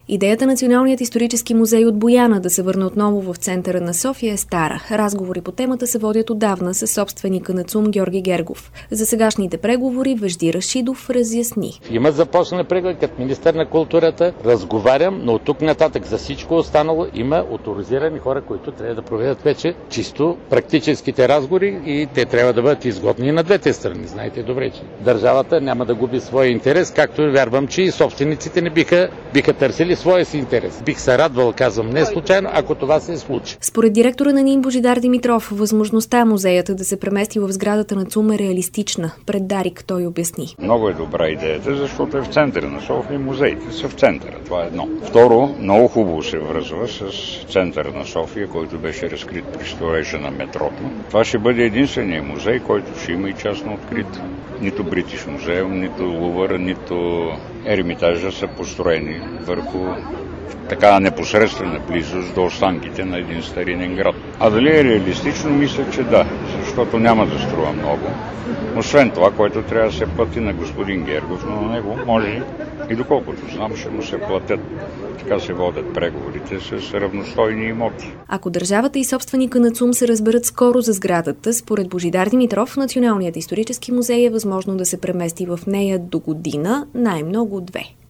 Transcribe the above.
Идеята Националният исторически музей от Бояна да се върне отново в центъра на София е стара. Разговори по темата се водят отдавна със собственика на ЦУМ Георги Гергов. За сегашните преговори Вежди Рашидов разясни. Има започнали преговори като министър на културата. Разговарям, но от тук нататък за всичко останало има оторизирани хора, които трябва да проведат вече чисто практическите разговори и те трябва да бъдат изгодни на двете страни. Знаете добре, че държавата няма да губи своя интерес, както вярвам, че и собствениците не биха търсили своя си интерес. Бих се радвал, казвам не случайно, ако това се случи. Според директора на НИМ Божидар Димитров, възможността музеята да се премести в сградата на ЦУМ е реалистична. Пред Дарик той обясни. Много е добра идеята, защото е в центъра на София, музеите са в центъра. Това е едно. Второ, много хубаво се връзва с центъра на София, който беше разкрит при строежа на метрото. Това ще бъде единственият музей, който ще има и частно открит. Нито Бритиш музеум, нито Лувър, нито Ермитажа са построени върху така непосредствена близост до останките на един старинен град. А дали е реалистично? Мисля, че да, защото няма да струва много. Освен това, което трябва да се плати на господин Гергов, но на него може и доколкото знам, ще му се платят. Така се водят преговорите с равностойни имоти. Ако държавата и собственика на ЦУМ се разберат скоро за сградата, според Божидар Димитров, Националният исторически музей е възможно да се премести в нея до година, най-много 2.